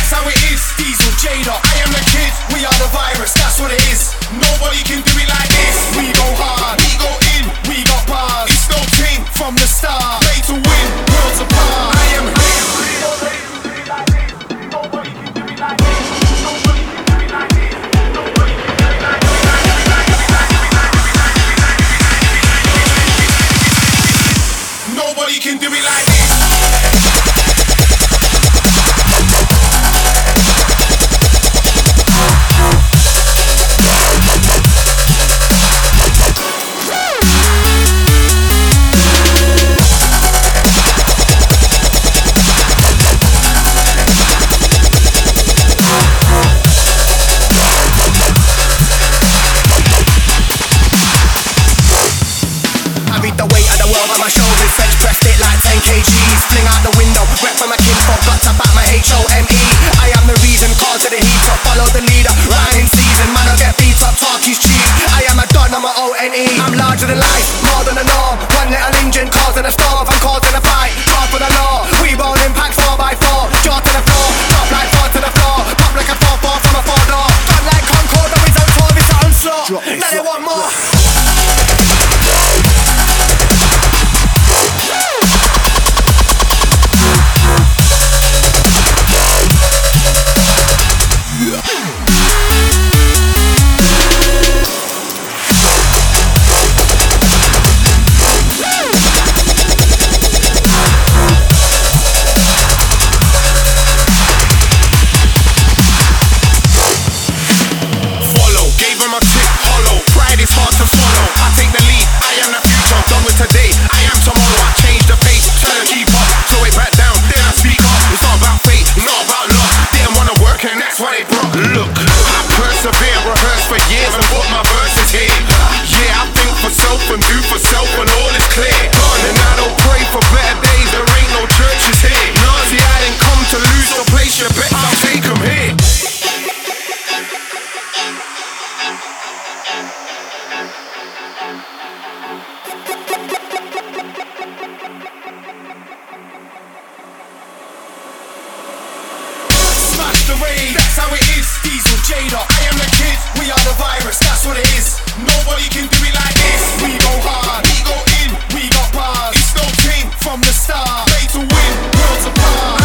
that's how it is. Diesel, Jada, I am the kid. We are the virus, that's what it is. Nobody can do it like this. We go hard, we go in, we got bars. It's no team from the start. Play to win, worlds apart. I am here. Nobody can do it like this. Nobody can do it like this. Nobody can do it like this. Nobody can do it like this. My shoulders, French pressed it like 10 kgs. Fling out the window, rep for my kinfolk, got to back my HOME. I am the reason, cause of the heat up, follow the leader, rhyming season, man I get beat up, talk is cheap. I am a don, I'm a ONE. I'm larger than life, more than the norm. One little engine causing a storm, I'm causing a fight, far for the law. We roll impact 4x4, jaw to the floor, top like 4 to the floor, pop like a 4-4 from a 4-door. Gun like Concord, the wizard tour, it's on slot. Now they want more. That's how it is. Diesel, Jada, I am the kid. We are the virus, that's what it is. Nobody can do it like this. We go hard, we go in, we got bars. It's no team from the start. Play to win, worlds apart.